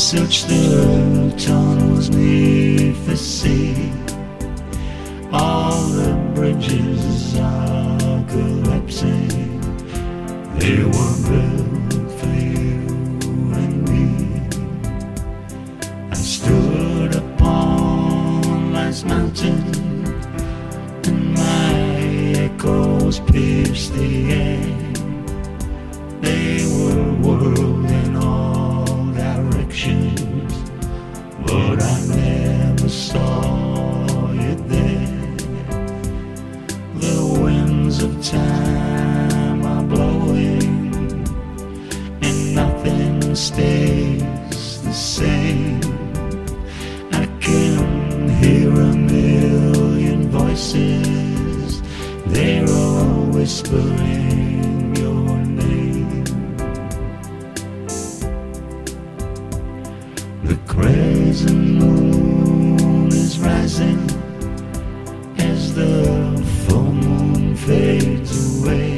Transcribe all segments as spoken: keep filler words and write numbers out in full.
search the tunnels neath the sea. All the bridges are collapsing. They were built for you and me. I stood upon last mountain, and my echoes pierced the air. They were whirled in all directions, but I never saw you there. The winds of time are blowing, and nothing stays the same. I can hear a million voices, they're all whispering your name. The crescent moon is rising as the full moon fades away.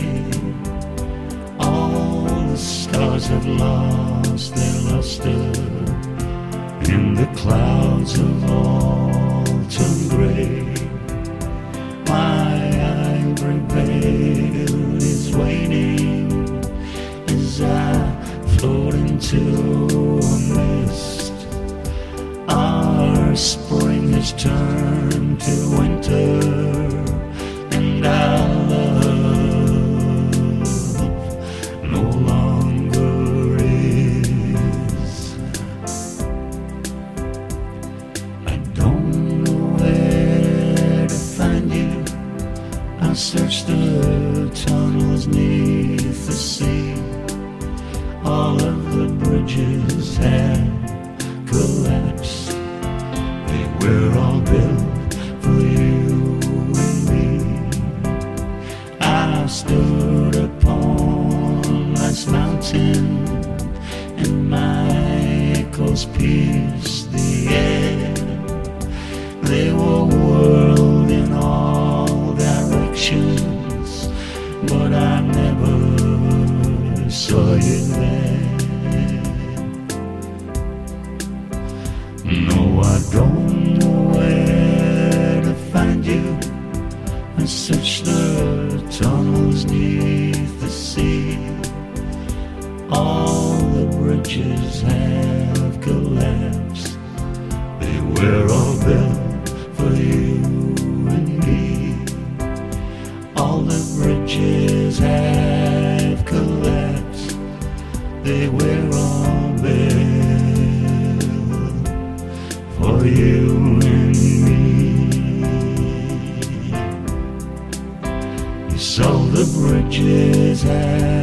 All the stars have lost their luster, and the clouds have all turned gray. My ivory veil is waiting as I float into a mist. Our spring has turned to winter, and our love no longer is. I don't know where to find you. I search the tunnels neath the sea. All of the bridges have collapsed. They were all built for you and me. I stood upon last mountain, and my echoes pierced the air. They were whirled in all directions, but I never saw you there. No, I don't know where to find you. I search the tunnels neath the sea. All the bridges have collapsed. They were all built for you and me. All the bridges have collapsed. They were all built for you and me. Yes, all the bridges have